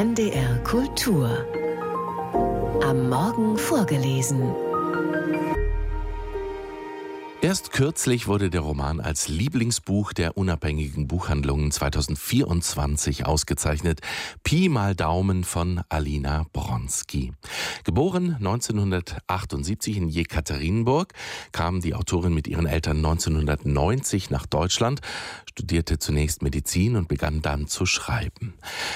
NDR Kultur. Am Morgen vorgelesen. Erst kürzlich wurde der Roman als Lieblingsbuch der unabhängigen Buchhandlungen 2024 ausgezeichnet. Pi mal Daumen von Alina Bronski. Geboren 1978 in Jekaterinburg, kam die Autorin mit ihren Eltern 1990 nach Deutschland, studierte zunächst Medizin und begann dann zu schreiben.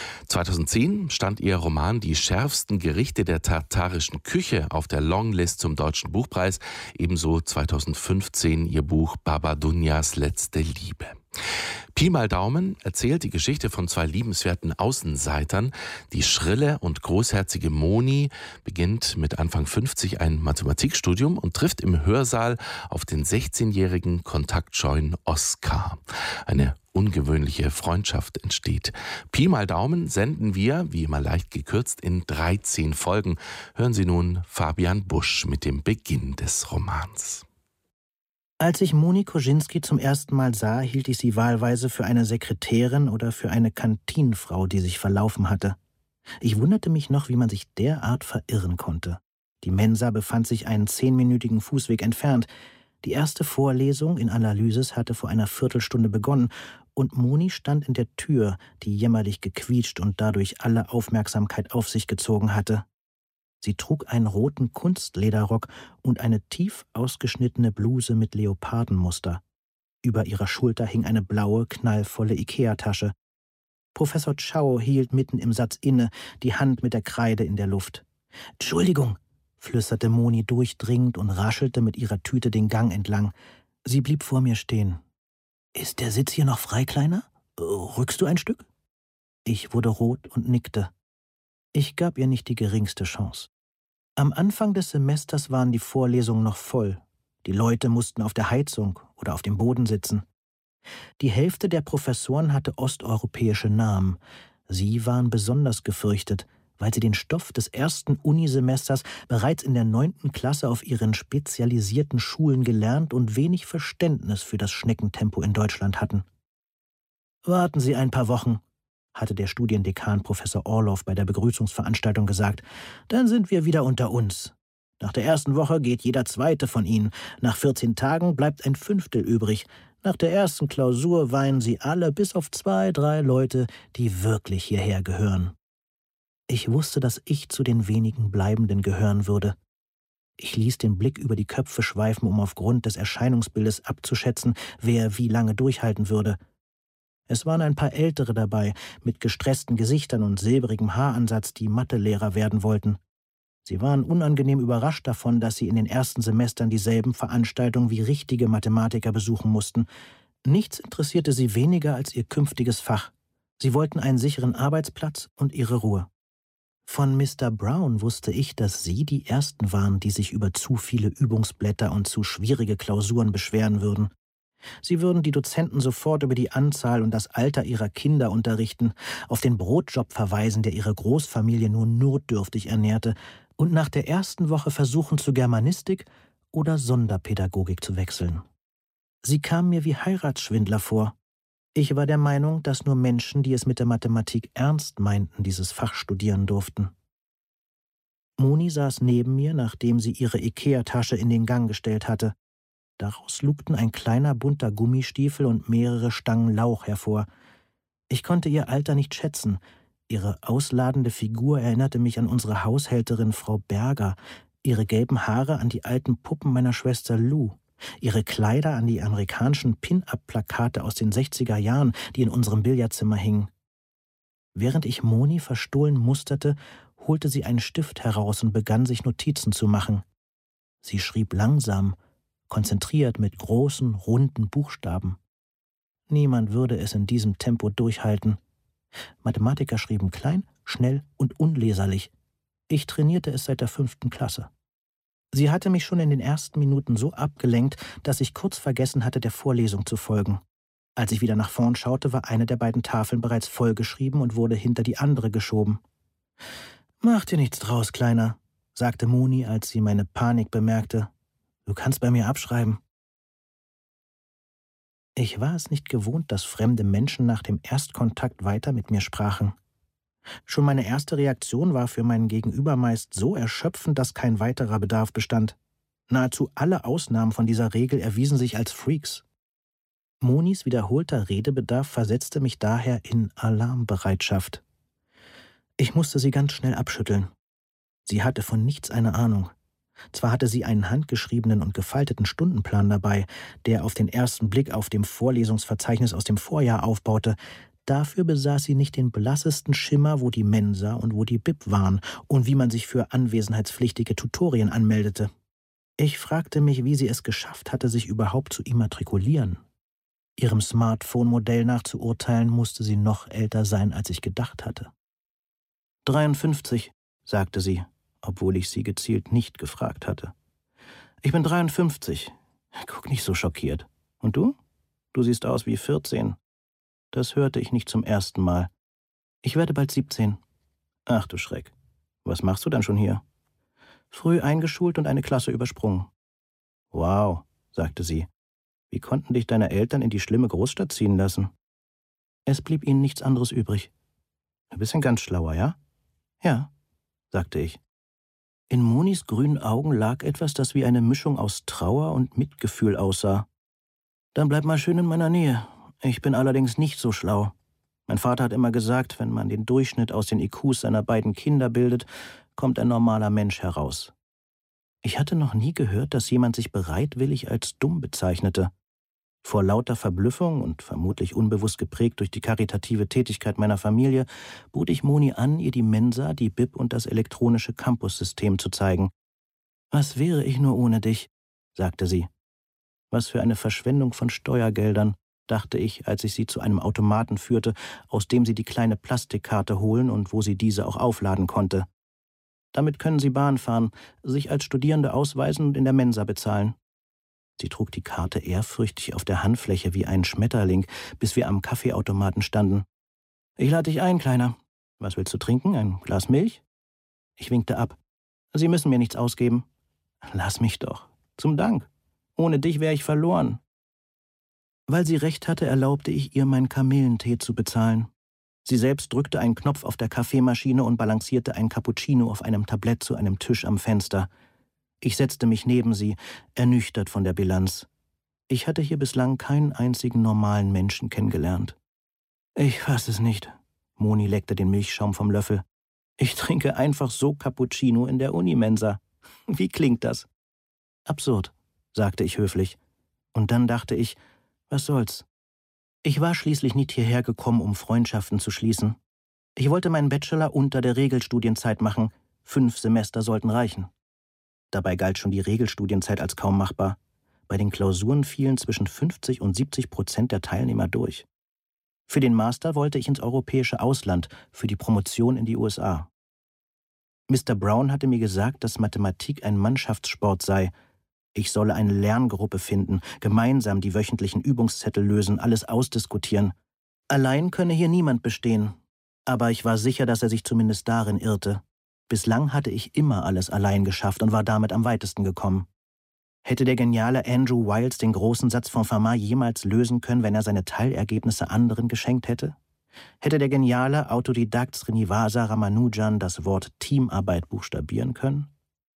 2010 stand ihr Roman Die schärfsten Gerichte der tatarischen Küche auf der Longlist zum Deutschen Buchpreis, ebenso 2015 ihr Buch Baba Dunjas letzte Liebe. Pi mal Daumen erzählt die Geschichte von zwei liebenswerten Außenseitern. Die schrille und großherzige Moni beginnt mit Anfang 50 ein Mathematikstudium und trifft im Hörsaal auf den 16-jährigen kontaktscheuen Oskar. Eine ungewöhnliche Freundschaft entsteht. Pi mal Daumen senden wir, wie immer leicht gekürzt, in 13 Folgen. Hören Sie nun Fabian Busch mit dem Beginn des Romans. Als ich Moni Kosinski zum ersten Mal sah, hielt ich sie wahlweise für eine Sekretärin oder für eine Kantinenfrau, die sich verlaufen hatte. Ich wunderte mich noch, wie man sich derart verirren konnte. Die Mensa befand sich einen 10-minütigen Fußweg entfernt. Die erste Vorlesung in Analysis hatte vor einer Viertelstunde begonnen und Moni stand in der Tür, die jämmerlich gequietscht und dadurch alle Aufmerksamkeit auf sich gezogen hatte. Sie trug einen roten Kunstlederrock und eine tief ausgeschnittene Bluse mit Leopardenmuster. Über ihrer Schulter hing eine blaue, knallvolle Ikea-Tasche. Professor Chow hielt mitten im Satz inne, die Hand mit der Kreide in der Luft. »Entschuldigung«, flüsterte Moni durchdringend und raschelte mit ihrer Tüte den Gang entlang. Sie blieb vor mir stehen. »Ist der Sitz hier noch frei, Kleiner? Rückst du ein Stück?« Ich wurde rot und nickte. Ich gab ihr nicht die geringste Chance. Am Anfang des Semesters waren die Vorlesungen noch voll. Die Leute mussten auf der Heizung oder auf dem Boden sitzen. Die Hälfte der Professoren hatte osteuropäische Namen. Sie waren besonders gefürchtet, weil sie den Stoff des ersten Unisemesters bereits in der 9. Klasse auf ihren spezialisierten Schulen gelernt und wenig Verständnis für das Schneckentempo in Deutschland hatten. »Warten Sie ein paar Wochen«, hatte der Studiendekan Professor Orloff bei der Begrüßungsveranstaltung gesagt, »dann sind wir wieder unter uns. Nach der ersten Woche geht jeder zweite von Ihnen. Nach 14 Tagen bleibt ein Fünftel übrig. Nach der ersten Klausur weinen Sie alle, bis auf 2, 3 Leute, die wirklich hierher gehören.« Ich wusste, dass ich zu den wenigen Bleibenden gehören würde. Ich ließ den Blick über die Köpfe schweifen, um aufgrund des Erscheinungsbildes abzuschätzen, wer wie lange durchhalten würde. Es waren ein paar Ältere dabei, mit gestressten Gesichtern und silbrigem Haaransatz, die Mathelehrer werden wollten. Sie waren unangenehm überrascht davon, dass sie in den ersten Semestern dieselben Veranstaltungen wie richtige Mathematiker besuchen mussten. Nichts interessierte sie weniger als ihr künftiges Fach. Sie wollten einen sicheren Arbeitsplatz und ihre Ruhe. Von Mr. Brown wusste ich, dass Sie die Ersten waren, die sich über zu viele Übungsblätter und zu schwierige Klausuren beschweren würden. Sie würden die Dozenten sofort über die Anzahl und das Alter ihrer Kinder unterrichten, auf den Brotjob verweisen, der ihre Großfamilie nur notdürftig ernährte, und nach der ersten Woche versuchen, zu Germanistik oder Sonderpädagogik zu wechseln. Sie kamen mir wie Heiratsschwindler vor. Ich war der Meinung, dass nur Menschen, die es mit der Mathematik ernst meinten, dieses Fach studieren durften. Moni saß neben mir, nachdem sie ihre Ikea-Tasche in den Gang gestellt hatte. Daraus lugten ein kleiner bunter Gummistiefel und mehrere Stangen Lauch hervor. Ich konnte ihr Alter nicht schätzen. Ihre ausladende Figur erinnerte mich an unsere Haushälterin Frau Berger, ihre gelben Haare an die alten Puppen meiner Schwester Lou, ihre Kleider an die amerikanischen Pin-Up-Plakate aus den 60er Jahren, die in unserem Billardzimmer hingen. Während ich Moni verstohlen musterte, holte sie einen Stift heraus und begann, sich Notizen zu machen. Sie schrieb langsam, konzentriert mit großen, runden Buchstaben. Niemand würde es in diesem Tempo durchhalten. Mathematiker schrieben klein, schnell und unleserlich. Ich trainierte es seit der 5. Klasse. Sie hatte mich schon in den ersten Minuten so abgelenkt, dass ich kurz vergessen hatte, der Vorlesung zu folgen. Als ich wieder nach vorn schaute, war eine der beiden Tafeln bereits vollgeschrieben und wurde hinter die andere geschoben. »Mach dir nichts draus, Kleiner«, sagte Moni, als sie meine Panik bemerkte. »Du kannst bei mir abschreiben.« Ich war es nicht gewohnt, dass fremde Menschen nach dem Erstkontakt weiter mit mir sprachen. Schon meine erste Reaktion war für meinen Gegenüber meist so erschöpfend, dass kein weiterer Bedarf bestand. Nahezu alle Ausnahmen von dieser Regel erwiesen sich als Freaks. Monis wiederholter Redebedarf versetzte mich daher in Alarmbereitschaft. Ich musste sie ganz schnell abschütteln. Sie hatte von nichts eine Ahnung. Zwar hatte sie einen handgeschriebenen und gefalteten Stundenplan dabei, der auf den ersten Blick auf dem Vorlesungsverzeichnis aus dem Vorjahr aufbaute. Dafür besaß sie nicht den blassesten Schimmer, wo die Mensa und wo die Bib waren und wie man sich für anwesenheitspflichtige Tutorien anmeldete. Ich fragte mich, wie sie es geschafft hatte, sich überhaupt zu immatrikulieren. Ihrem Smartphone-Modell nach zu urteilen, musste sie noch älter sein, als ich gedacht hatte. 53, sagte sie, obwohl ich sie gezielt nicht gefragt hatte. Ich bin 53. Guck nicht so schockiert. Und du? Du siehst aus wie 14. Das hörte ich nicht zum ersten Mal. Ich werde bald 17. Ach du Schreck. Was machst du dann schon hier? Früh eingeschult und eine Klasse übersprungen. Wow, sagte sie. Wie konnten dich deine Eltern in die schlimme Großstadt ziehen lassen? Es blieb ihnen nichts anderes übrig. Du bist ein ganz schlauer, ja? Ja, sagte ich. In Monis grünen Augen lag etwas, das wie eine Mischung aus Trauer und Mitgefühl aussah. Dann bleib mal schön in meiner Nähe. Ich bin allerdings nicht so schlau. Mein Vater hat immer gesagt, wenn man den Durchschnitt aus den IQs seiner beiden Kinder bildet, kommt ein normaler Mensch heraus. Ich hatte noch nie gehört, dass jemand sich bereitwillig als dumm bezeichnete. Vor lauter Verblüffung und vermutlich unbewusst geprägt durch die karitative Tätigkeit meiner Familie, bot ich Moni an, ihr die Mensa, die Bib und das elektronische Campussystem zu zeigen. »Was wäre ich nur ohne dich?« sagte sie. Was für eine Verschwendung von Steuergeldern, dachte ich, als ich sie zu einem Automaten führte, aus dem sie die kleine Plastikkarte holen und wo sie diese auch aufladen konnte. Damit können Sie Bahn fahren, sich als Studierende ausweisen und in der Mensa bezahlen. Sie trug die Karte ehrfürchtig auf der Handfläche wie ein Schmetterling, bis wir am Kaffeeautomaten standen. »Ich lade dich ein, Kleiner. Was willst du trinken? Ein Glas Milch?« Ich winkte ab. »Sie müssen mir nichts ausgeben.« »Lass mich doch. Zum Dank. Ohne dich wäre ich verloren.« Weil sie recht hatte, erlaubte ich ihr, meinen Kamillentee zu bezahlen. Sie selbst drückte einen Knopf auf der Kaffeemaschine und balancierte ein Cappuccino auf einem Tablett zu einem Tisch am Fenster. Ich setzte mich neben sie, ernüchtert von der Bilanz. Ich hatte hier bislang keinen einzigen normalen Menschen kennengelernt. »Ich fass es nicht«, Moni leckte den Milchschaum vom Löffel. »Ich trinke einfach so Cappuccino in der Unimensa. Wie klingt das?« »Absurd«, sagte ich höflich. Und dann dachte ich, was soll's? Ich war schließlich nicht hierher gekommen, um Freundschaften zu schließen. Ich wollte meinen Bachelor unter der Regelstudienzeit machen. 5 Semester sollten reichen. Dabei galt schon die Regelstudienzeit als kaum machbar. Bei den Klausuren fielen zwischen 50 und 70% der Teilnehmer durch. Für den Master wollte ich ins europäische Ausland, für die Promotion in die USA. Mr. Brown hatte mir gesagt, dass Mathematik ein Mannschaftssport sei. Ich solle eine Lerngruppe finden, gemeinsam die wöchentlichen Übungszettel lösen, alles ausdiskutieren. Allein könne hier niemand bestehen. Aber ich war sicher, dass er sich zumindest darin irrte. Bislang hatte ich immer alles allein geschafft und war damit am weitesten gekommen. Hätte der geniale Andrew Wiles den großen Satz von Fermat jemals lösen können, wenn er seine Teilergebnisse anderen geschenkt hätte? Hätte der geniale Autodidakt Srinivasa Ramanujan das Wort Teamarbeit buchstabieren können?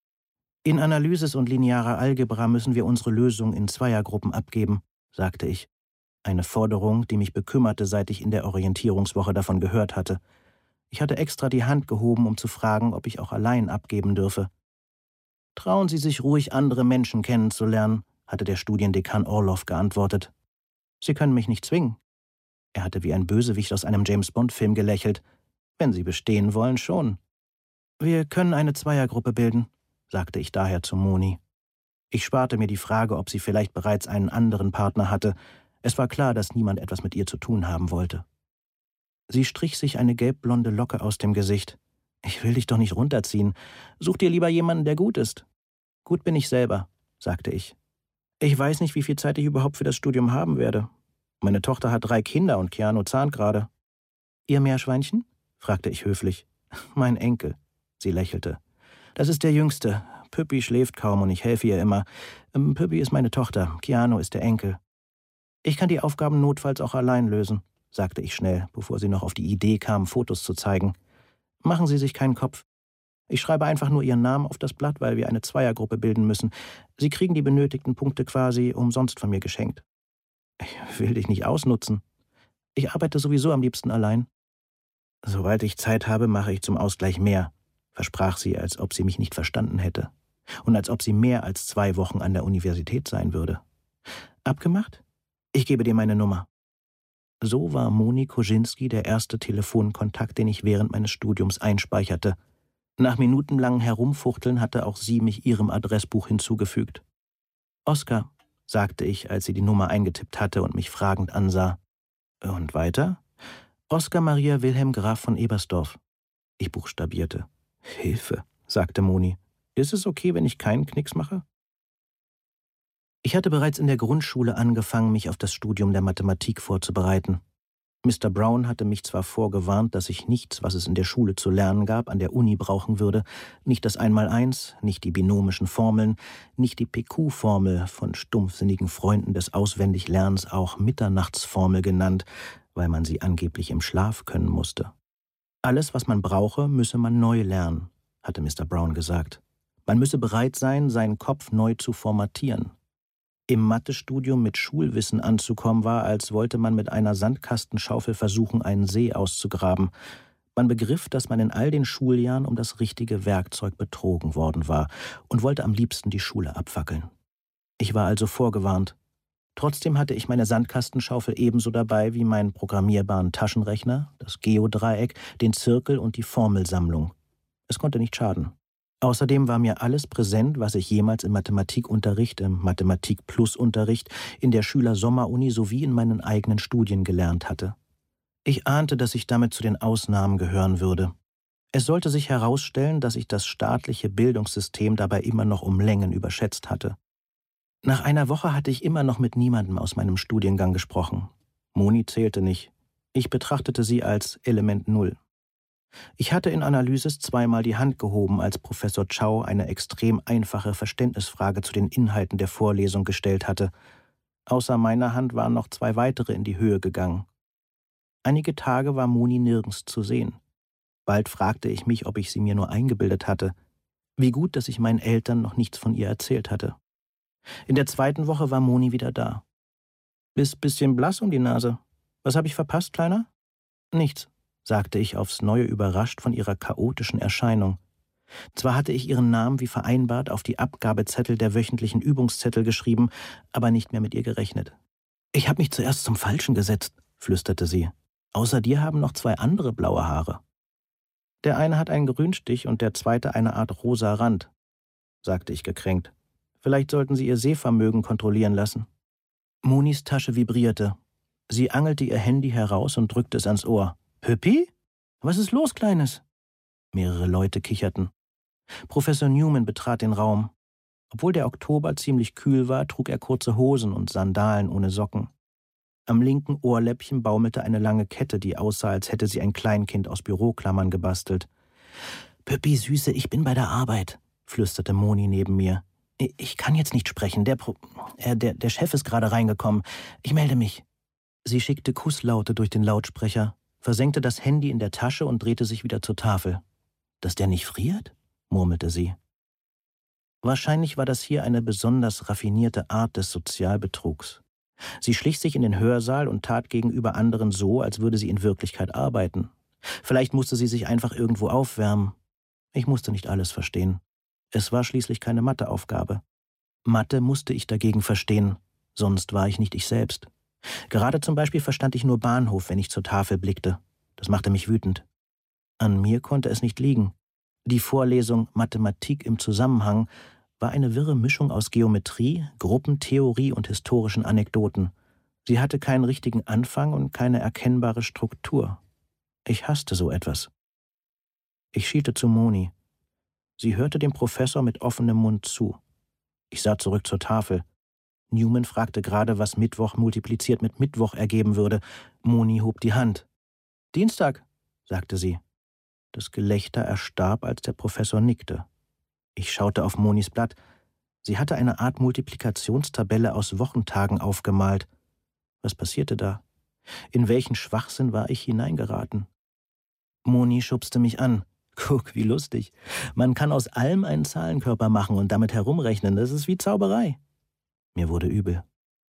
In Analysis und linearer Algebra müssen wir unsere Lösung in Zweiergruppen abgeben, sagte ich. Eine Forderung, die mich bekümmerte, seit ich in der Orientierungswoche davon gehört hatte. Ich hatte extra die Hand gehoben, um zu fragen, ob ich auch allein abgeben dürfe. »Trauen Sie sich ruhig, andere Menschen kennenzulernen«, hatte der Studiendekan Orloff geantwortet. »Sie können mich nicht zwingen.« Er hatte wie ein Bösewicht aus einem James-Bond-Film gelächelt. »Wenn Sie bestehen wollen, schon.« »Wir können eine Zweiergruppe bilden«, sagte ich daher zu Moni. Ich sparte mir die Frage, ob sie vielleicht bereits einen anderen Partner hatte. Es war klar, dass niemand etwas mit ihr zu tun haben wollte. Sie strich sich eine gelbblonde Locke aus dem Gesicht. »Ich will dich doch nicht runterziehen. Such dir lieber jemanden, der gut ist.« »Gut bin ich selber«, sagte ich. »Ich weiß nicht, wie viel Zeit ich überhaupt für das Studium haben werde. Meine Tochter hat 3 Kinder und Keanu zahnt gerade.« »Ihr Meerschweinchen?« fragte ich höflich. »Mein Enkel«, sie lächelte. »Das ist der Jüngste. Püppi schläft kaum und ich helfe ihr immer. Püppi ist meine Tochter, Keanu ist der Enkel. Ich kann die Aufgaben notfalls auch allein lösen«, sagte ich schnell, bevor sie noch auf die Idee kam, Fotos zu zeigen. Machen Sie sich keinen Kopf. Ich schreibe einfach nur Ihren Namen auf das Blatt, weil wir eine Zweiergruppe bilden müssen. Sie kriegen die benötigten Punkte quasi umsonst von mir geschenkt. Ich will dich nicht ausnutzen. Ich arbeite sowieso am liebsten allein. Sobald ich Zeit habe, mache ich zum Ausgleich mehr, versprach sie, als ob sie mich nicht verstanden hätte. Und als ob sie mehr als 2 Wochen an der Universität sein würde. Abgemacht? Ich gebe dir meine Nummer. So war Moni Kozinski der erste Telefonkontakt, den ich während meines Studiums einspeicherte. Nach minutenlangem Herumfuchteln hatte auch sie mich ihrem Adressbuch hinzugefügt. »Oskar«, sagte ich, als sie die Nummer eingetippt hatte und mich fragend ansah. »Und weiter?« »Oskar Maria Wilhelm Graf von Ebersdorf.« Ich buchstabierte. »Hilfe«, sagte Moni. »Ist es okay, wenn ich keinen Knicks mache?« Ich hatte bereits in der Grundschule angefangen, mich auf das Studium der Mathematik vorzubereiten. Mr. Brown hatte mich zwar vorgewarnt, dass ich nichts, was es in der Schule zu lernen gab, an der Uni brauchen würde, nicht das Einmaleins, nicht die binomischen Formeln, nicht die PQ-Formel, von stumpfsinnigen Freunden des Auswendiglernens auch Mitternachtsformel genannt, weil man sie angeblich im Schlaf können musste. Alles, was man brauche, müsse man neu lernen, hatte Mr. Brown gesagt. Man müsse bereit sein, seinen Kopf neu zu formatieren. Im Mathestudium mit Schulwissen anzukommen war, als wollte man mit einer Sandkastenschaufel versuchen, einen See auszugraben. Man begriff, dass man in all den Schuljahren um das richtige Werkzeug betrogen worden war und wollte am liebsten die Schule abfackeln. Ich war also vorgewarnt. Trotzdem hatte ich meine Sandkastenschaufel ebenso dabei wie meinen programmierbaren Taschenrechner, das Geodreieck, den Zirkel und die Formelsammlung. Es konnte nicht schaden. Außerdem war mir alles präsent, was ich jemals im Mathematikunterricht, im Mathematik-Plus-Unterricht, in der Schüler-Sommeruni sowie in meinen eigenen Studien gelernt hatte. Ich ahnte, dass ich damit zu den Ausnahmen gehören würde. Es sollte sich herausstellen, dass ich das staatliche Bildungssystem dabei immer noch um Längen überschätzt hatte. Nach einer Woche hatte ich immer noch mit niemandem aus meinem Studiengang gesprochen. Moni zählte nicht. Ich betrachtete sie als Element Null. Ich hatte in Analysis zweimal die Hand gehoben, als Professor Chow eine extrem einfache Verständnisfrage zu den Inhalten der Vorlesung gestellt hatte. Außer meiner Hand waren noch 2 weitere in die Höhe gegangen. Einige Tage war Moni nirgends zu sehen. Bald fragte ich mich, ob ich sie mir nur eingebildet hatte. Wie gut, dass ich meinen Eltern noch nichts von ihr erzählt hatte. In der 2. Woche war Moni wieder da. »Bist bisschen blass um die Nase. Was habe ich verpasst, Kleiner?« »Nichts«, sagte ich aufs Neue überrascht von ihrer chaotischen Erscheinung. Zwar hatte ich ihren Namen wie vereinbart auf die Abgabezettel der wöchentlichen Übungszettel geschrieben, aber nicht mehr mit ihr gerechnet. »Ich habe mich zuerst zum Falschen gesetzt«, flüsterte sie. »Außer dir haben noch 2 andere blaue Haare. Der eine hat einen Grünstich und der zweite eine Art rosa Rand«, sagte ich gekränkt. »Vielleicht sollten Sie Ihr Sehvermögen kontrollieren lassen.« Monis Tasche vibrierte. Sie angelte ihr Handy heraus und drückte es ans Ohr. »Püppi? Was ist los, Kleines?« Mehrere Leute kicherten. Professor Newman betrat den Raum. Obwohl der Oktober ziemlich kühl war, trug er kurze Hosen und Sandalen ohne Socken. Am linken Ohrläppchen baumelte eine lange Kette, die aussah, als hätte sie ein Kleinkind aus Büroklammern gebastelt. »Püppi, Süße, ich bin bei der Arbeit«, flüsterte Moni neben mir. »Ich kann jetzt nicht sprechen. Der Chef ist gerade reingekommen. Ich melde mich.« Sie schickte Kusslaute durch den Lautsprecher, versenkte das Handy in der Tasche und drehte sich wieder zur Tafel. »Dass der nicht friert?« murmelte sie. Wahrscheinlich war das hier eine besonders raffinierte Art des Sozialbetrugs. Sie schlich sich in den Hörsaal und tat gegenüber anderen so, als würde sie in Wirklichkeit arbeiten. Vielleicht musste sie sich einfach irgendwo aufwärmen. Ich musste nicht alles verstehen. Es war schließlich keine Matheaufgabe. Mathe musste ich dagegen verstehen, sonst war ich nicht ich selbst. Gerade zum Beispiel verstand ich nur Bahnhof, wenn ich zur Tafel blickte. Das machte mich wütend. An mir konnte es nicht liegen. Die Vorlesung Mathematik im Zusammenhang war eine wirre Mischung aus Geometrie, Gruppentheorie und historischen Anekdoten. Sie hatte keinen richtigen Anfang und keine erkennbare Struktur. Ich hasste so etwas. Ich schielte zu Moni. Sie hörte dem Professor mit offenem Mund zu. Ich sah zurück zur Tafel. Newman fragte gerade, was Mittwoch multipliziert mit Mittwoch ergeben würde. Moni hob die Hand. »Dienstag«, sagte sie. Das Gelächter erstarb, als der Professor nickte. Ich schaute auf Monis Blatt. Sie hatte eine Art Multiplikationstabelle aus Wochentagen aufgemalt. Was passierte da? In welchen Schwachsinn war ich hineingeraten? Moni schubste mich an. Guck, wie lustig. Man kann aus allem einen Zahlenkörper machen und damit herumrechnen. Das ist wie Zauberei. Mir wurde übel.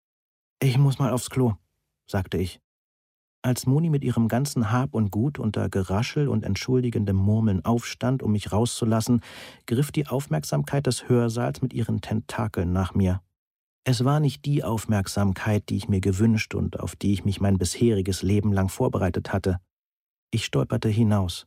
Ich muss mal aufs Klo, sagte ich. Als Moni mit ihrem ganzen Hab und Gut unter Geraschel und entschuldigendem Murmeln aufstand, um mich rauszulassen, griff die Aufmerksamkeit des Hörsaals mit ihren Tentakeln nach mir. Es war nicht die Aufmerksamkeit, die ich mir gewünscht und auf die ich mich mein bisheriges Leben lang vorbereitet hatte. Ich stolperte hinaus.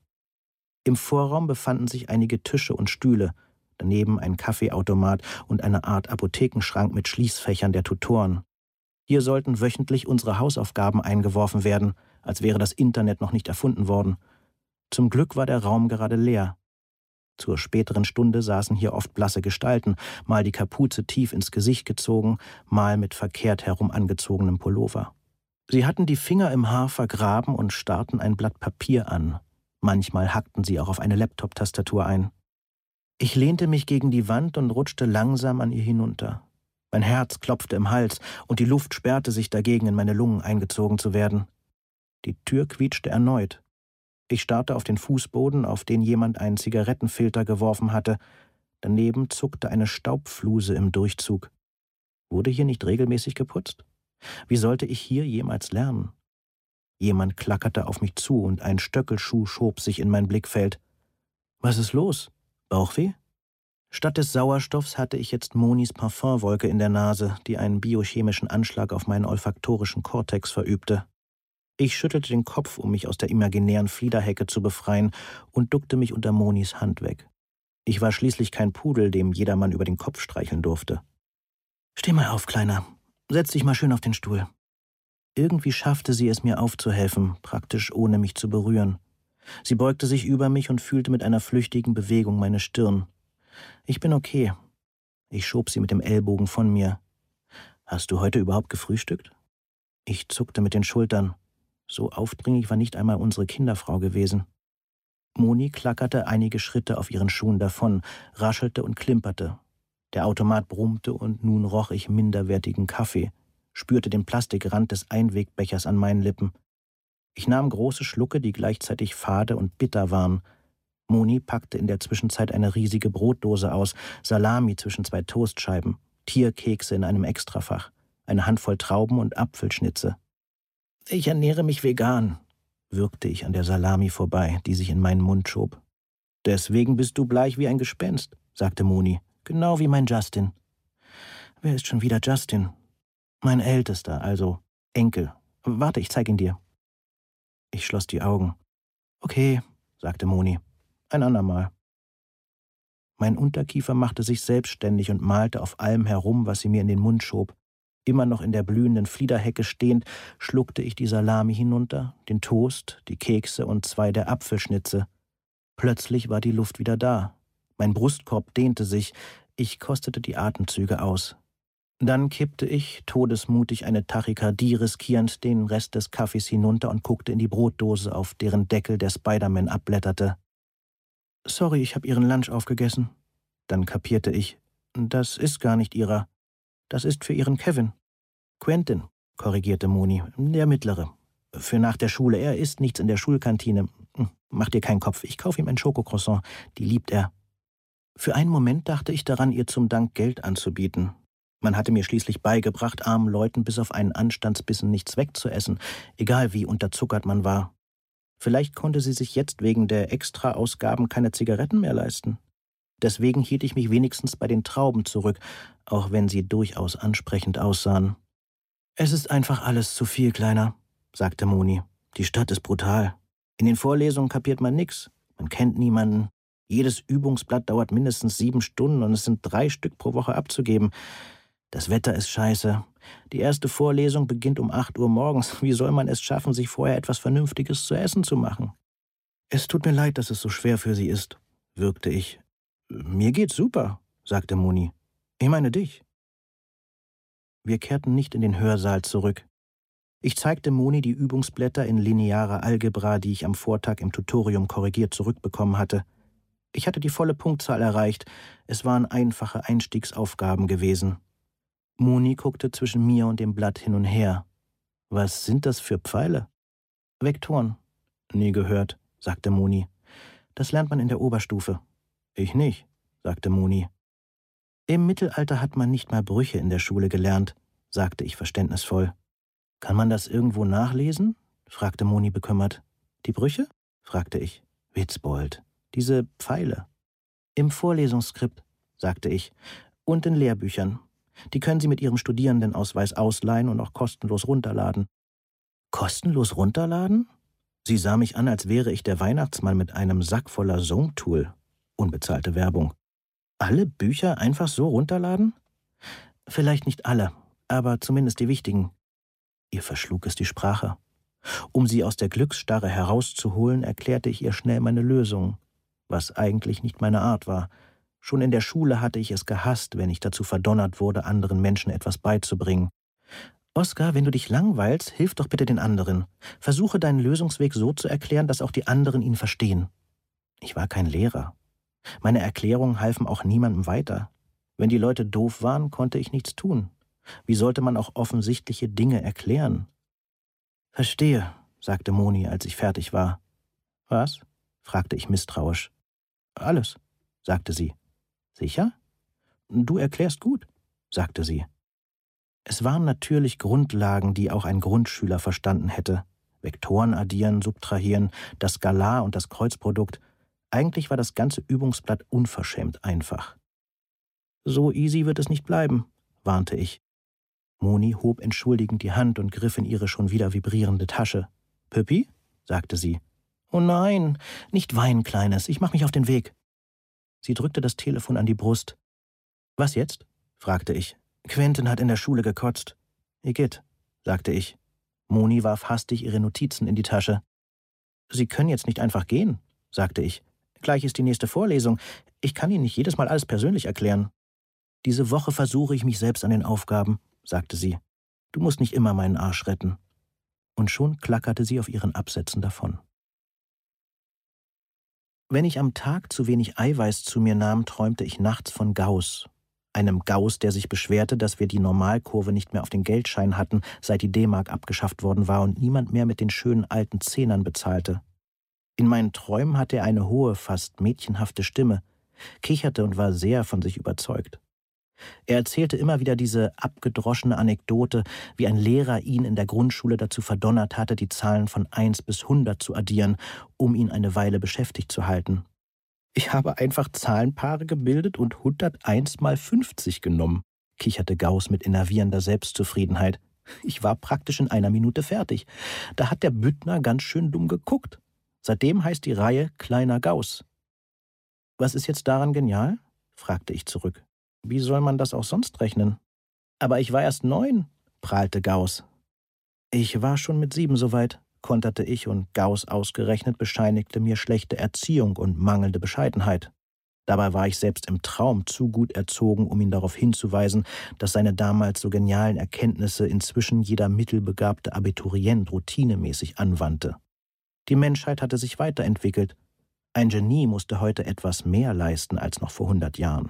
Im Vorraum befanden sich einige Tische und Stühle, daneben ein Kaffeeautomat und eine Art Apothekenschrank mit Schließfächern der Tutoren. Hier sollten wöchentlich unsere Hausaufgaben eingeworfen werden, als wäre das Internet noch nicht erfunden worden. Zum Glück war der Raum gerade leer. Zur späteren Stunde saßen hier oft blasse Gestalten, mal die Kapuze tief ins Gesicht gezogen, mal mit verkehrt herum angezogenem Pullover. Sie hatten die Finger im Haar vergraben und starrten ein Blatt Papier an. Manchmal hackten sie auch auf eine Laptop-Tastatur ein. Ich lehnte mich gegen die Wand und rutschte langsam an ihr hinunter. Mein Herz klopfte im Hals und die Luft sperrte sich dagegen, in meine Lungen eingezogen zu werden. Die Tür quietschte erneut. Ich starrte auf den Fußboden, auf den jemand einen Zigarettenfilter geworfen hatte. Daneben zuckte eine Staubfluse im Durchzug. Wurde hier nicht regelmäßig geputzt? Wie sollte ich hier jemals lernen? Jemand klackerte auf mich zu und ein Stöckelschuh schob sich in mein Blickfeld. Was ist los? Bauchweh? Statt des Sauerstoffs hatte ich jetzt Monis Parfumwolke in der Nase, die einen biochemischen Anschlag auf meinen olfaktorischen Kortex verübte. Ich schüttelte den Kopf, um mich aus der imaginären Fliederhecke zu befreien, und duckte mich unter Monis Hand weg. Ich war schließlich kein Pudel, dem jedermann über den Kopf streicheln durfte. »Steh mal auf, Kleiner. Setz dich mal schön auf den Stuhl.« Irgendwie schaffte sie es, mir aufzuhelfen, praktisch ohne mich zu berühren. Sie beugte sich über mich und fühlte mit einer flüchtigen Bewegung meine Stirn. »Ich bin okay.« Ich schob sie mit dem Ellbogen von mir. »Hast du heute überhaupt gefrühstückt?« Ich zuckte mit den Schultern. So aufdringlich war nicht einmal unsere Kinderfrau gewesen. Moni klackerte einige Schritte auf ihren Schuhen davon, raschelte und klimperte. Der Automat brummte und nun roch ich minderwertigen Kaffee, spürte den Plastikrand des Einwegbechers an meinen Lippen. Ich nahm große Schlucke, die gleichzeitig fade und bitter waren. Moni packte in der Zwischenzeit eine riesige Brotdose aus, Salami zwischen 2 Toastscheiben, Tierkekse in einem Extrafach, eine Handvoll Trauben und Apfelschnitze. »Ich ernähre mich vegan«, würgte ich an der Salami vorbei, die sich in meinen Mund schob. »Deswegen bist du bleich wie ein Gespenst«, sagte Moni, »genau wie mein Justin.« »Wer ist schon wieder Justin?« »Mein Ältester, also Enkel. Warte, ich zeig ihn dir.« Ich schloss die Augen. »Okay«, sagte Moni, »ein andermal.« Mein Unterkiefer machte sich selbstständig und malte auf allem herum, was sie mir in den Mund schob. Immer noch in der blühenden Fliederhecke stehend, schluckte ich die Salami hinunter, den Toast, die Kekse und 2 der Apfelschnitze. Plötzlich war die Luft wieder da. Mein Brustkorb dehnte sich, ich kostete die Atemzüge aus. Dann kippte ich, todesmutig eine Tachykardie riskierend, den Rest des Kaffees hinunter und guckte in die Brotdose, auf deren Deckel der Spider-Man abblätterte. »Sorry, ich habe Ihren Lunch aufgegessen.« Dann kapierte ich. »Das ist gar nicht Ihrer. Das ist für Ihren Kevin.« »Quentin«, korrigierte Moni, »der Mittlere. Für nach der Schule. Er isst nichts in der Schulkantine. Mach dir keinen Kopf, ich kaufe ihm ein Schokocroissant. Die liebt er.« Für einen Moment dachte ich daran, ihr zum Dank Geld anzubieten. Man hatte mir schließlich beigebracht, armen Leuten bis auf einen Anstandsbissen nichts wegzuessen, egal wie unterzuckert man war. Vielleicht konnte sie sich jetzt wegen der Extra-Ausgaben keine Zigaretten mehr leisten. Deswegen hielt ich mich wenigstens bei den Trauben zurück, auch wenn sie durchaus ansprechend aussahen. »Es ist einfach alles zu viel, Kleiner«, sagte Moni. »Die Stadt ist brutal. In den Vorlesungen kapiert man nix. Man kennt niemanden. Jedes Übungsblatt dauert mindestens 7 Stunden und es sind 3 Stück pro Woche abzugeben. Das Wetter ist scheiße. Die erste Vorlesung beginnt um 8 Uhr morgens. Wie soll man es schaffen, sich vorher etwas Vernünftiges zu essen zu machen?« »Es tut mir leid, dass es so schwer für Sie ist«, würgte ich. »Mir geht's super«, sagte Moni. »Ich meine dich.« Wir kehrten nicht in den Hörsaal zurück. Ich zeigte Moni die Übungsblätter in linearer Algebra, die ich am Vortag im Tutorium korrigiert zurückbekommen hatte. Ich hatte die volle Punktzahl erreicht. Es waren einfache Einstiegsaufgaben gewesen. Moni guckte zwischen mir und dem Blatt hin und her. »Was sind das für Pfeile?« »Vektoren.« »Nie gehört«, sagte Moni. Das lernt man in der Oberstufe. Ich nicht, sagte Moni. Im Mittelalter hat man nicht mal Brüche in der Schule gelernt, sagte ich verständnisvoll. Kann man das irgendwo nachlesen? Fragte Moni bekümmert. Die Brüche? Fragte ich. Witzbold. Diese Pfeile. Im Vorlesungsskript, sagte ich. Und in Lehrbüchern. Die können Sie mit Ihrem Studierendenausweis ausleihen und auch kostenlos runterladen. Kostenlos runterladen? Sie sah mich an, als wäre ich der Weihnachtsmann mit einem Sack voller Songtool. Unbezahlte Werbung. Alle Bücher einfach so runterladen? Vielleicht nicht alle, aber zumindest die wichtigen. Ihr verschlug es die Sprache. Um sie aus der Glücksstarre herauszuholen, erklärte ich ihr schnell meine Lösung, was eigentlich nicht meine Art war. Schon in der Schule hatte ich es gehasst, wenn ich dazu verdonnert wurde, anderen Menschen etwas beizubringen. Oskar, wenn du dich langweilst, hilf doch bitte den anderen. Versuche deinen Lösungsweg so zu erklären, dass auch die anderen ihn verstehen. Ich war kein Lehrer. Meine Erklärungen halfen auch niemandem weiter. Wenn die Leute doof waren, konnte ich nichts tun. Wie sollte man auch offensichtliche Dinge erklären? Verstehe, sagte Moni, als ich fertig war. Was? Fragte ich misstrauisch. Alles, sagte sie. Sicher? Du erklärst gut, sagte sie. Es waren natürlich Grundlagen, die auch ein Grundschüler verstanden hätte. Vektoren addieren, subtrahieren, das Skalar und das Kreuzprodukt. Eigentlich war das ganze Übungsblatt unverschämt einfach. So easy wird es nicht bleiben, warnte ich. Moni hob entschuldigend die Hand und griff in ihre schon wieder vibrierende Tasche. »Püppi?« sagte sie. »Oh nein, nicht weinen, Kleines, ich mach mich auf den Weg.« Sie drückte das Telefon an die Brust. »Was jetzt?« fragte ich. »Quentin hat in der Schule gekotzt.« »Igitt«, sagte ich. Moni warf hastig ihre Notizen in die Tasche. »Sie können jetzt nicht einfach gehen«, sagte ich. »Gleich ist die nächste Vorlesung. Ich kann Ihnen nicht jedes Mal alles persönlich erklären.« »Diese Woche versuche ich mich selbst an den Aufgaben«, sagte sie. »Du musst nicht immer meinen Arsch retten.« Und schon klackerte sie auf ihren Absätzen davon. Wenn ich am Tag zu wenig Eiweiß zu mir nahm, träumte ich nachts von Gauss. Einem Gauss, der sich beschwerte, dass wir die Normalkurve nicht mehr auf den Geldschein hatten, seit die D-Mark abgeschafft worden war und niemand mehr mit den schönen alten Zehnern bezahlte. In meinen Träumen hatte er eine hohe, fast mädchenhafte Stimme, kicherte und war sehr von sich überzeugt. Er erzählte immer wieder diese abgedroschene Anekdote, wie ein Lehrer ihn in der Grundschule dazu verdonnert hatte, die Zahlen von 1 bis 100 zu addieren, um ihn eine Weile beschäftigt zu halten. »Ich habe einfach Zahlenpaare gebildet und 101 mal 50 genommen«, kicherte Gauss mit enervierender Selbstzufriedenheit. »Ich war praktisch in einer Minute fertig. Da hat der Büttner ganz schön dumm geguckt. Seitdem heißt die Reihe Kleiner Gauss.« »Was ist jetzt daran genial?« fragte ich zurück. »Wie soll man das auch sonst rechnen?« »Aber ich war erst 9«, prahlte Gauss. »Ich war schon mit 7 soweit«, konterte ich, und Gauss ausgerechnet bescheinigte mir schlechte Erziehung und mangelnde Bescheidenheit. Dabei war ich selbst im Traum zu gut erzogen, um ihn darauf hinzuweisen, dass seine damals so genialen Erkenntnisse inzwischen jeder mittelbegabte Abiturient routinemäßig anwandte. Die Menschheit hatte sich weiterentwickelt. Ein Genie musste heute etwas mehr leisten als noch vor 100 Jahren.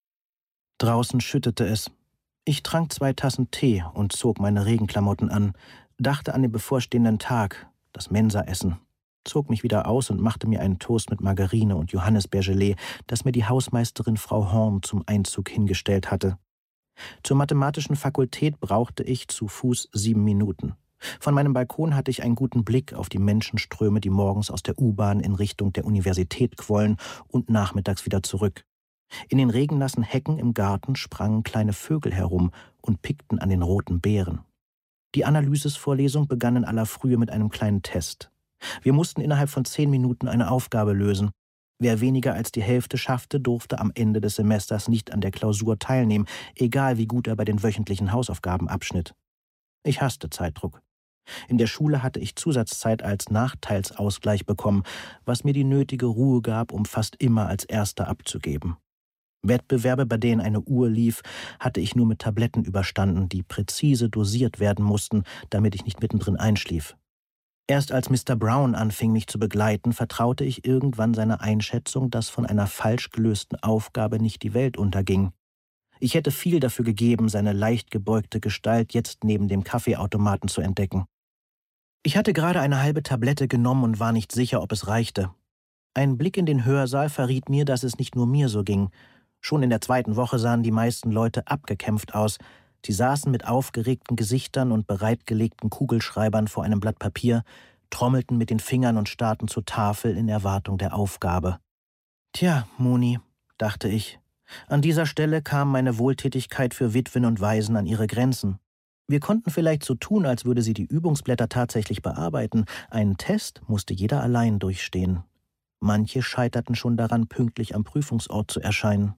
Draußen schüttete es. Ich trank 2 Tassen Tee und zog meine Regenklamotten an, dachte an den bevorstehenden Tag, das Mensaessen, zog mich wieder aus und machte mir einen Toast mit Margarine und Johannisbeergelee, das mir die Hausmeisterin Frau Horn zum Einzug hingestellt hatte. Zur mathematischen Fakultät brauchte ich zu Fuß 7 Minuten. Von meinem Balkon hatte ich einen guten Blick auf die Menschenströme, die morgens aus der U-Bahn in Richtung der Universität quollen und nachmittags wieder zurück. In den regennassen Hecken im Garten sprangen kleine Vögel herum und pickten an den roten Beeren. Die Analysisvorlesung begann in aller Frühe mit einem kleinen Test. Wir mussten innerhalb von 10 Minuten eine Aufgabe lösen. Wer weniger als die Hälfte schaffte, durfte am Ende des Semesters nicht an der Klausur teilnehmen, egal wie gut er bei den wöchentlichen Hausaufgaben abschnitt. Ich hasste Zeitdruck. In der Schule hatte ich Zusatzzeit als Nachteilsausgleich bekommen, was mir die nötige Ruhe gab, um fast immer als Erster abzugeben. Wettbewerbe, bei denen eine Uhr lief, hatte ich nur mit Tabletten überstanden, die präzise dosiert werden mussten, damit ich nicht mittendrin einschlief. Erst als Mr. Brown anfing, mich zu begleiten, vertraute ich irgendwann seiner Einschätzung, dass von einer falsch gelösten Aufgabe nicht die Welt unterging. Ich hätte viel dafür gegeben, seine leicht gebeugte Gestalt jetzt neben dem Kaffeeautomaten zu entdecken. Ich hatte gerade eine halbe Tablette genommen und war nicht sicher, ob es reichte. Ein Blick in den Hörsaal verriet mir, dass es nicht nur mir so ging. Schon in der 2. Woche sahen die meisten Leute abgekämpft aus. Sie saßen mit aufgeregten Gesichtern und bereitgelegten Kugelschreibern vor einem Blatt Papier, trommelten mit den Fingern und starrten zur Tafel in Erwartung der Aufgabe. »Tja, Moni«, dachte ich, »an dieser Stelle kam meine Wohltätigkeit für Witwen und Waisen an ihre Grenzen. Wir konnten vielleicht so tun, als würde sie die Übungsblätter tatsächlich bearbeiten. Einen Test musste jeder allein durchstehen. Manche scheiterten schon daran, pünktlich am Prüfungsort zu erscheinen.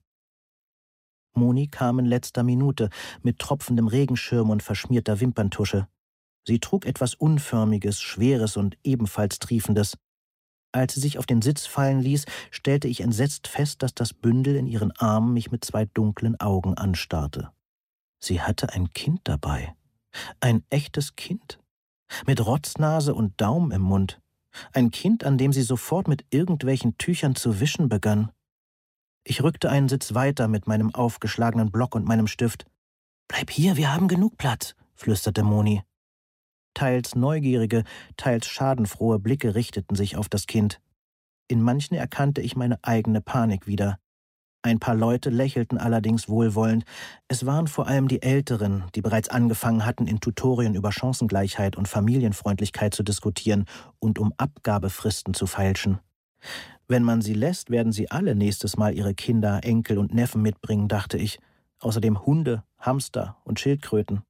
Moni kam in letzter Minute mit tropfendem Regenschirm und verschmierter Wimperntusche. Sie trug etwas Unförmiges, Schweres und ebenfalls Triefendes. Als sie sich auf den Sitz fallen ließ, stellte ich entsetzt fest, dass das Bündel in ihren Armen mich mit 2 dunklen Augen anstarrte. Sie hatte ein Kind dabei. Ein echtes Kind. Mit Rotznase und Daumen im Mund. Ein Kind, an dem sie sofort mit irgendwelchen Tüchern zu wischen begann. Ich rückte einen Sitz weiter mit meinem aufgeschlagenen Block und meinem Stift. »Bleib hier, wir haben genug Platz«, flüsterte Moni. Teils neugierige, teils schadenfrohe Blicke richteten sich auf das Kind. In manchen erkannte ich meine eigene Panik wieder. Ein paar Leute lächelten allerdings wohlwollend. Es waren vor allem die Älteren, die bereits angefangen hatten, in Tutorien über Chancengleichheit und Familienfreundlichkeit zu diskutieren und um Abgabefristen zu feilschen. Wenn man sie lässt, werden sie alle nächstes Mal ihre Kinder, Enkel und Neffen mitbringen, dachte ich. Außerdem Hunde, Hamster und Schildkröten.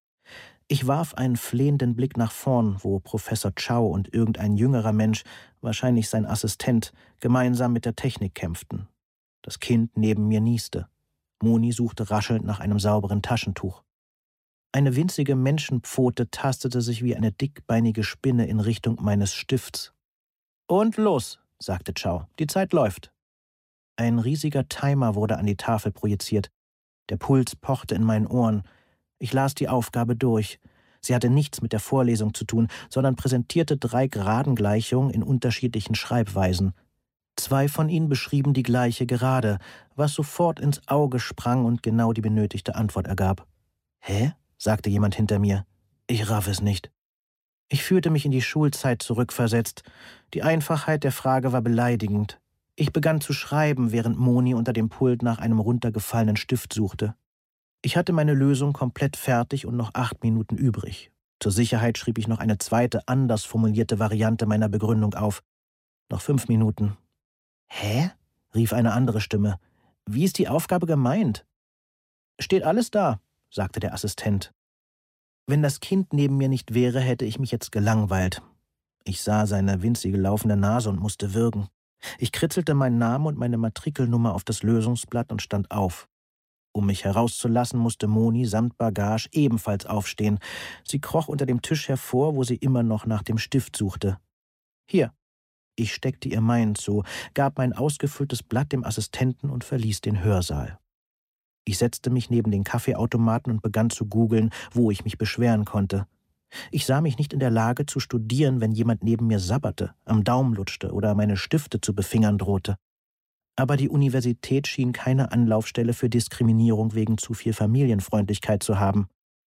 Ich warf einen flehenden Blick nach vorn, wo Professor Chow und irgendein jüngerer Mensch, wahrscheinlich sein Assistent, gemeinsam mit der Technik kämpften. Das Kind neben mir nieste. Moni suchte raschelnd nach einem sauberen Taschentuch. Eine winzige Menschenpfote tastete sich wie eine dickbeinige Spinne in Richtung meines Stifts. »Und los«, sagte Chow, »die Zeit läuft.« Ein riesiger Timer wurde an die Tafel projiziert. Der Puls pochte in meinen Ohren. Ich las die Aufgabe durch. Sie hatte nichts mit der Vorlesung zu tun, sondern präsentierte 3 Geradengleichungen in unterschiedlichen Schreibweisen. 2 von ihnen beschrieben die gleiche Gerade, was sofort ins Auge sprang und genau die benötigte Antwort ergab. »Hä?« sagte jemand hinter mir. »Ich raff es nicht.« Ich fühlte mich in die Schulzeit zurückversetzt. Die Einfachheit der Frage war beleidigend. Ich begann zu schreiben, während Moni unter dem Pult nach einem runtergefallenen Stift suchte. Ich hatte meine Lösung komplett fertig und noch 8 Minuten übrig. Zur Sicherheit schrieb ich noch eine zweite, anders formulierte Variante meiner Begründung auf. Noch 5 Minuten. »Hä?« rief eine andere Stimme. »Wie ist die Aufgabe gemeint?« »Steht alles da«, sagte der Assistent. Wenn das Kind neben mir nicht wäre, hätte ich mich jetzt gelangweilt. Ich sah seine winzige laufende Nase und musste würgen. Ich kritzelte meinen Namen und meine Matrikelnummer auf das Lösungsblatt und stand auf. Um mich herauszulassen, musste Moni samt Bagage ebenfalls aufstehen. Sie kroch unter dem Tisch hervor, wo sie immer noch nach dem Stift suchte. »Hier.« Ich steckte ihr meinen zu, gab mein ausgefülltes Blatt dem Assistenten und verließ den Hörsaal. Ich setzte mich neben den Kaffeeautomaten und begann zu googeln, wo ich mich beschweren konnte. Ich sah mich nicht in der Lage zu studieren, wenn jemand neben mir sabberte, am Daumen lutschte oder meine Stifte zu befingern drohte. Aber die Universität schien keine Anlaufstelle für Diskriminierung wegen zu viel Familienfreundlichkeit zu haben.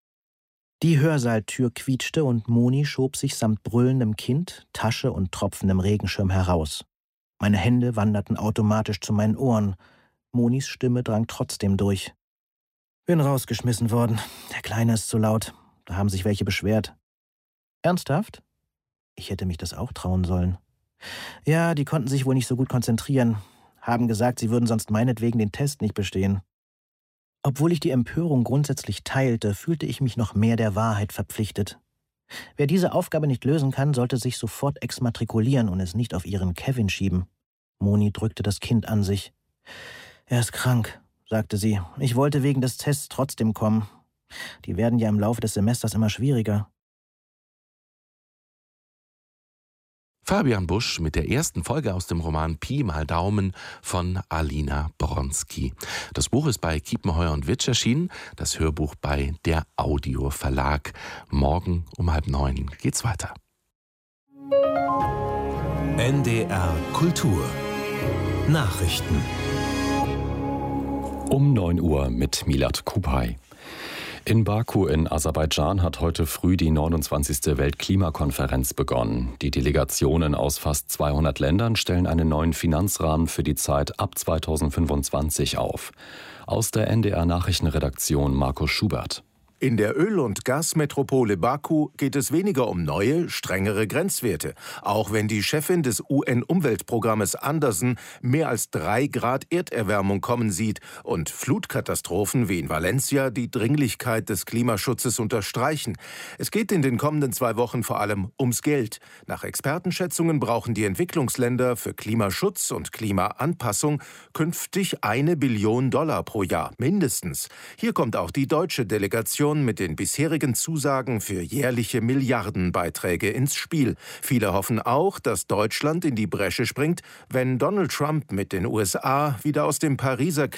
Die Hörsaaltür quietschte und Moni schob sich samt brüllendem Kind, Tasche und tropfendem Regenschirm heraus. Meine Hände wanderten automatisch zu meinen Ohren. Monis Stimme drang trotzdem durch. »Bin rausgeschmissen worden. Der Kleine ist zu laut. Da haben sich welche beschwert.« »Ernsthaft?« Ich hätte mich das auch trauen sollen. »Ja, die konnten sich wohl nicht so gut konzentrieren. Haben gesagt, sie würden sonst meinetwegen den Test nicht bestehen.« Obwohl ich die Empörung grundsätzlich teilte, fühlte ich mich noch mehr der Wahrheit verpflichtet. Wer diese Aufgabe nicht lösen kann, sollte sich sofort exmatrikulieren und es nicht auf ihren Kevin schieben. Moni drückte das Kind an sich. »Er ist krank«, sagte sie. »Ich wollte wegen des Tests trotzdem kommen. Die werden ja im Laufe des Semesters immer schwieriger.« Fabian Busch mit der ersten Folge aus dem Roman Pi mal Daumen von Alina Bronski. Das Buch ist bei Kiepenheuer und Witsch erschienen, das Hörbuch bei der Audio Verlag. Morgen um 8:30 geht's weiter. NDR Kultur Nachrichten um 9 Uhr mit Milad Kupay. In Baku in Aserbaidschan hat heute früh die 29. Weltklimakonferenz begonnen. Die Delegationen aus fast 200 Ländern stellen einen neuen Finanzrahmen für die Zeit ab 2025 auf. Aus der NDR-Nachrichtenredaktion Markus Schubert. In der Öl- und Gasmetropole Baku geht es weniger um neue, strengere Grenzwerte, auch wenn die Chefin des UN-Umweltprogrammes Anderson mehr als 3 Grad Erderwärmung kommen sieht und Flutkatastrophen wie in Valencia die Dringlichkeit des Klimaschutzes unterstreichen. Es geht in den kommenden 2 Wochen vor allem ums Geld. Nach Expertenschätzungen brauchen die Entwicklungsländer für Klimaschutz und Klimaanpassung künftig $1 Billion pro Jahr, mindestens. Hier kommt auch die deutsche Delegation mit den bisherigen Zusagen für jährliche Milliardenbeiträge ins Spiel. Viele hoffen auch, dass Deutschland in die Bresche springt, wenn Donald Trump mit den USA wieder aus dem Pariser